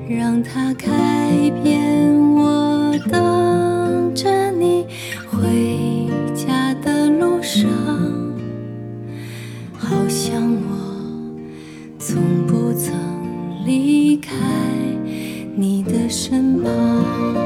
让它开遍，我等着你回家的路上。